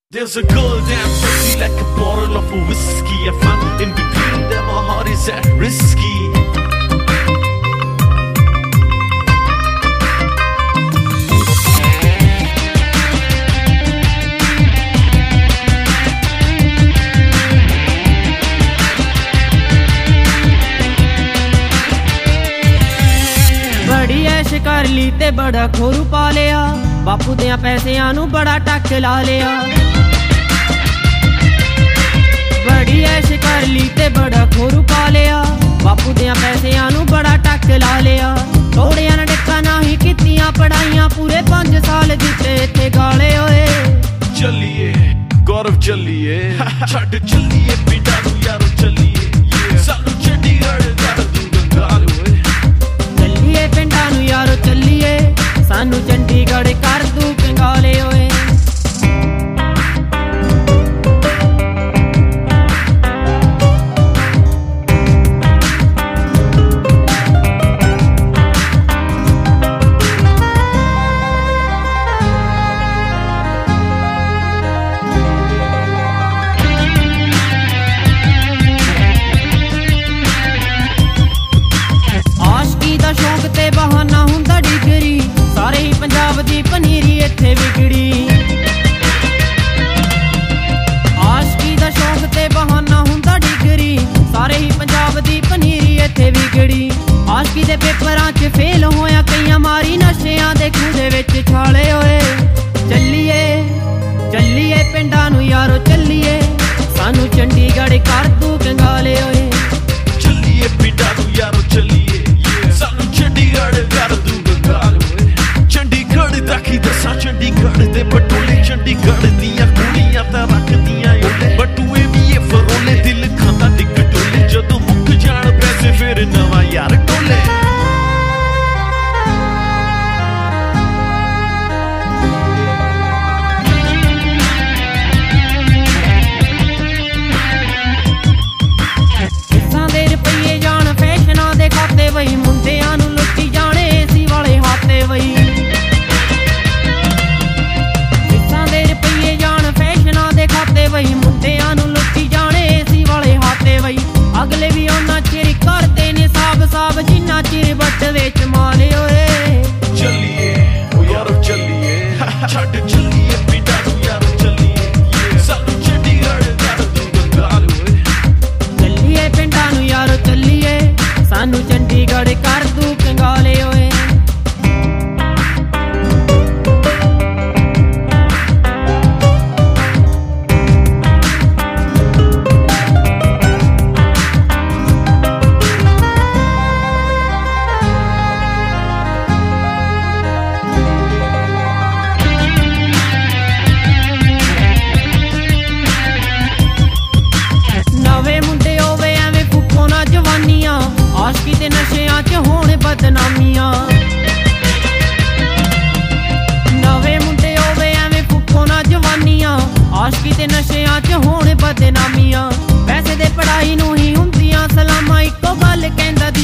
There's a girl damn sexy like a bottle of whiskey. I find in between them my heart is at risky. बड़ी ऐश कर ली ते बड़ा खोरू पा लिया, बापू दे पैसिਆਂ ਨੂੰ बड़ा टक ला लिया। बड़ी ऐश कर ली ते बड़ा खोरू पा लिया, बापू दे पैसिਆਂ ਨੂੰ बड़ा टक ला लिया। थोड़ियां ने डिक्का नाही कीतियां पढ़ाइयां, पूरे 5 साल दिते इत्थे गाले होए। चलिए गौरव चलिए छड़ चलिए पिंडां नूं यारो चलिए, सानू चंडीगढ़ कर दूंगा गाल होए। चलिए पिंडां नूं यारो चलिए, सानू चंडीगढ़ कर दूं कंगाले होए। शौक ते बहाना हुंदा डिगरी, सारे ही पंजाब दी पनीरी इत्थे विगड़ी। आशकी दा शौक ते बहाना हुंदा डिगरी, सारे ही पंजाब दी पनीरी इत्थे विगड़ी। आशकी दे पेपरां च फेल होया कईयां, मारी नशेआं दे खूह दे विच छाले होए। चलिए चलिए पिंडां नूं यारो चलिए, सानू चंडीगढ़ कर दूं कंगाले होए। चलिए पिंडां नूं यारो चलिए, चंडीगढ़ कर दूंगा गाल होए। चंडीगढ़ दा की दसां, चंडीगढ़ दे बटोले, चंडीगढ़ दियां कुड़ियां तां रखदियां ओले। बटूए भी ये फरोले, दिल खांदा डिग डोले, जदों मुक जाण पैसे फिर नवां यार टोले। किसां दे रुपये जाण फैशनां दे खाते वही, मुंडियां नूं लुੱਟੀ जाणे एसी वाले हाते वही। किसां दे रुपये जाण फैशनां दे खाते वही, मुंडियां नूं लुੱਟੀ जाणे एसी वाले हाते वही। अगले भी उन्ना चिर करदे ने साब जिन्ना चिर बट विच माले होए। चलिए ओ यारो चलिए छड़ चलिए पिंडां नूं यारो चलिए, सानू चंडीगढ़ कर दूंगा गाल होए। चलिए पिंडां नूं यारो चलिए, सानू चंडीगढ़ कर दूं कंगाले होए। नवे मुंडे होवे एवें फुक्को ना जवानियां, आशकी ते नशेआं च होण बदनामियां। नवे मुंडे होवे एवें फुक्को ना जवानियां, आशकी ते नशेआं च होण बदनामियां। पैसे दे पढ़ाई नूं ही हुंदियां सलामां, इक्को गल कहंदा